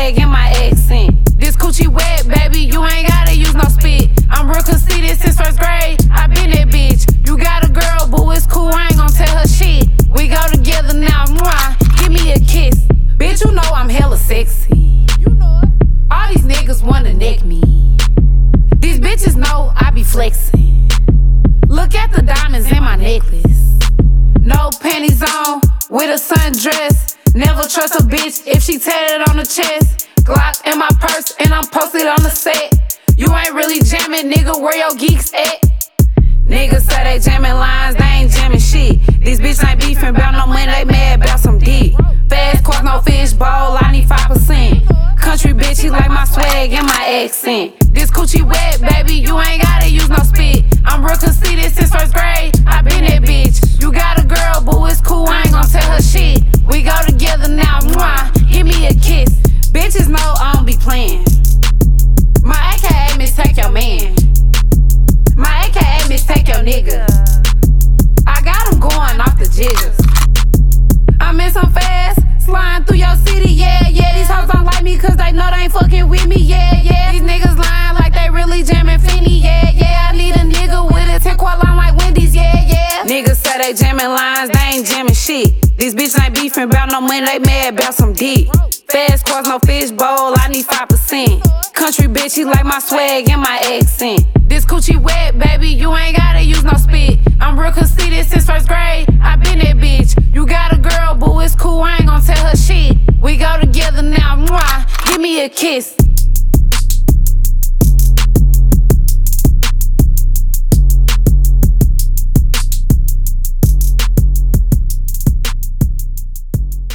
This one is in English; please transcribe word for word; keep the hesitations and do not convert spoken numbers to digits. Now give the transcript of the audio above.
swag and my accent. This coochie wet, baby, you ain't gotta use no spit. I'm real conceited since first grade, I been that bitch. You got a girl, boo, it's cool, I ain't gon' tell her shit. We go together now, mwah, give me a kiss. Bitch, you know I'm hella sexy. You know it. All these niggas wanna neck me. These bitches know I be flexing. Look at the diamonds in my necklace. No panties on, with a sundress. Never trust a bitch if she tatted on the chest. Glock in my purse and I'm posted on the set. You ain't really jamming, nigga, where your geeks at? Niggas say they jamming lines, they ain't jamming shit. These bitches ain't beefing bout no money, they mad bout some dick. Fast cars, no fish bowl, I need five percent. Country bitch, he like my swag and my accent. This coochie wet, baby, you ain't gotta use no spit. I'm real conceited since first grade, I been that bitch. You got a girl, boo, it's cool, I ain't gon' tell her shit. We go together now, mwah, give me a kiss. Bitches know I don't be playing. My A K A mistake your man. My A K A mistake your nigga. I got him going off the jiggers. I'm in some fast, sliding through your city, yeah, yeah. These hoes don't like me cause they know they ain't fucking with me, yeah, yeah. These niggas lying like they really jamming Finny, yeah, yeah. I need a nigga with a ten quart line like Wendy's, yeah, yeah. Niggas say they jamming lines, they ain't jamming shit. These bitches ain't beefing bout no money, they mad bout some dick. Fast cars, no fish bowl, I need five percent. Country bitch, he like my swag and my accent. This coochie wet, baby, you ain't gotta use no spit. I'm real conceited since first grade, I been that bitch. You got a girl, boo, it's cool, I ain't gon' tell her shit. We go together now, mwah, give me a kiss.